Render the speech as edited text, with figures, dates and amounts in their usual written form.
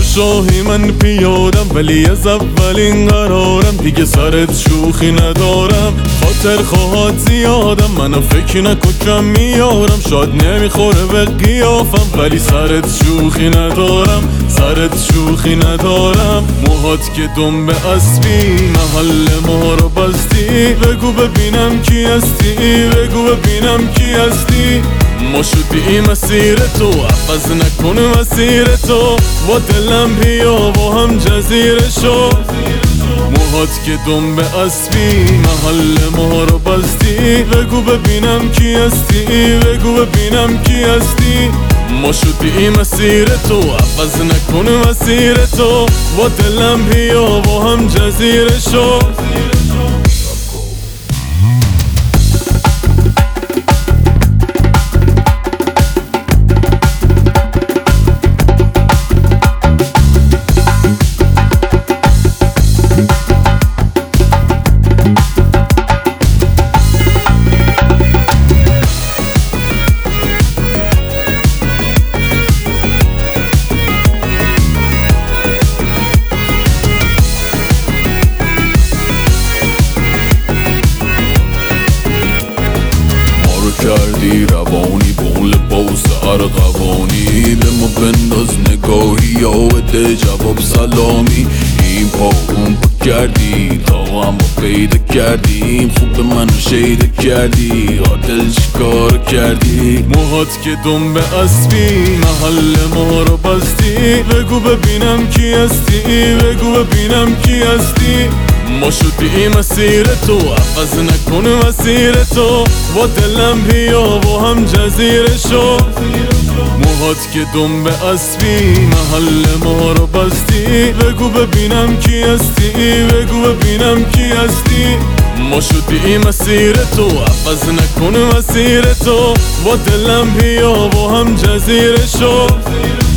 شاهی من پیادم، ولی از اولین قرارم دیگه سرت شوخی ندارم. خاطر خواهد زیادم، منو فکر نکن کم میارم. شاید نمیخوره به قیافم، ولی سرت شوخی ندارم. سرت شوخی ندارم. موهات که دنبه اسبی، محل ما رو بستی. بگو ببینم کی هستی، بگو ببینم کی هستی. ما شدی مسیر تو، عوض نکن مسیر تو. با دلم بیا با هم جزیره شو. موهات که دنبه اسبی، محل ما رو بستی. بگو ببینم کی هستی، بگو ببینم کی هستی. ما شدی مسیر تو، عوض نکن مسیر تو. با دلم بیا با هم جزیره شو. کردی روانی با لباس ارغوانی. به ما بنداز نگاهی یا بده جواب سلامی. این پا اون پا کردی تا هم پیدا کردیم. خوب به منو شیده کردی، عادل چیکار کردی. موهات که دنبه اسبی، محل ما رو بستی. بگو ببینم کی هستی، بگو ببینم کی هستی. ما شدی مسیر تو، عوض نکن مسیر تو. با دلم بیا با هم جزیره شو. موهات که دنبه اسبی، محل ما رو بستی. بگو ببینم کی هستی، بگو ببینم کی هستی. ما شدی مسیر تو، عوض نکن مسیر تو. با دلم بیا با هم جزیره شو.